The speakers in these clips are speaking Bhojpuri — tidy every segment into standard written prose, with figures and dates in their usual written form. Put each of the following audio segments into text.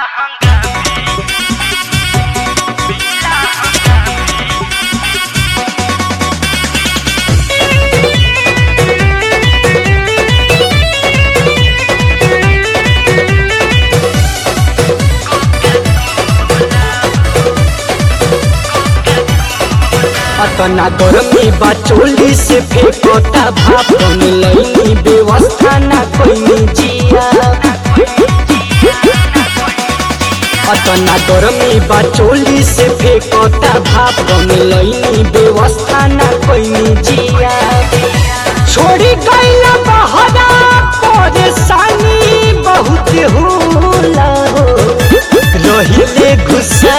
अतना गरमी बा चोली से फेंकोता भाप मिलई व्यवस्था ना कोई जिया। अतना गरमी बा चोली से फेंकोता भाप मिलई व्यवस्था ना कोई जिया। छोड़ी गईला बहरा परेशानी बहुत होला हो। रहिले घुसा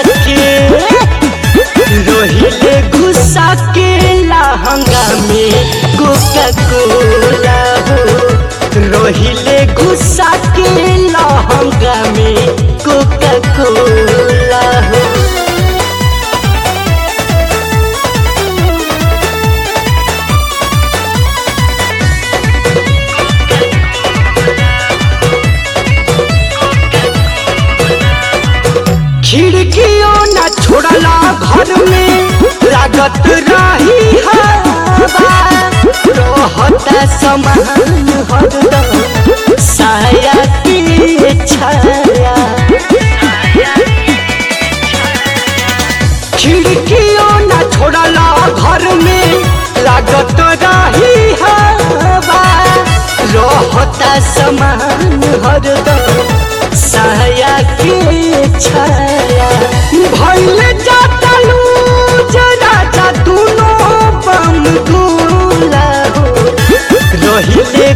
के लहंगा में कोका कोला हो। रहिले घुसा के लहंगा में कोका कोला हो। खिड़कियों न छोड़ला घर में लागत रही हवा। रहता समान हरदम साया के छाया। खिड़कियों न छोड़ला घर में लागत रही हवा। रहता समान हरदम साया के छाया। भइल जाता लूज राजा दोनों बम गोला हो। रहिले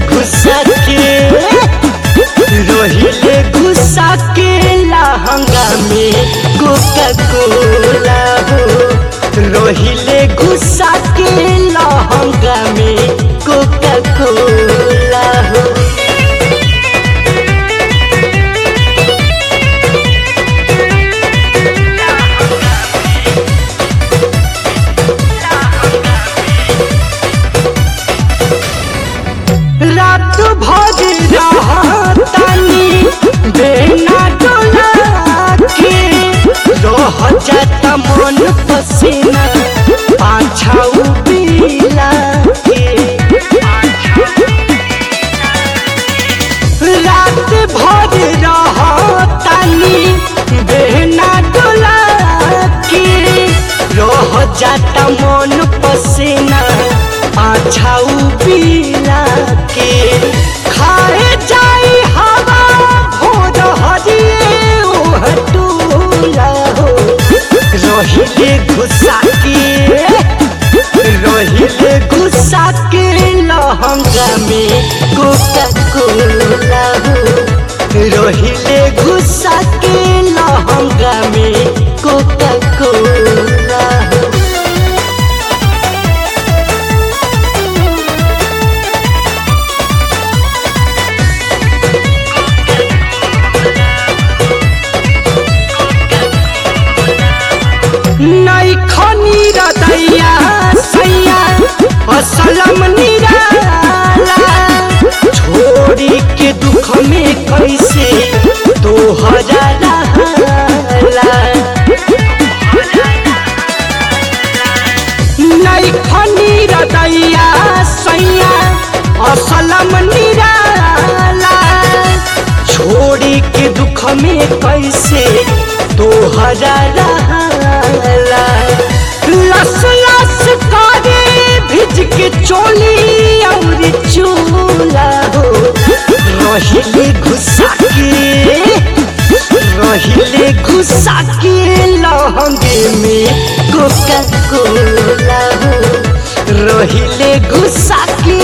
घुसा के लहंगा में कोका कोला हो। रहिले घुसा के लहंगा में कोका कोला हो। रात भर रहतानी बेना डोला के। रह जाता मन पसीना पाछाऊ पीला के। रात भर रहतानी बेना डोला के। रह जाता मन पसीना पाछाऊ पीला के। खाए जाई हवा भोर हरिए हटूला हो। रहिले घुसा के लहंगा में कोका कोला हो। रहिले घुसा के लहंगा में कोका कोला हो। नई खनी रदैया सैया असलम निराला। छोड़ी के दुख में कैसे तोहरा रहला। नई खनी रदैया सैया असलम निराला। छोड़ी के दुख में कैसे तोहरा रहला। लस लस करे भिज के चोली और चूला हो। रहिले घुसा के लहंगे में कोका कोला हो। रहिले घुसा के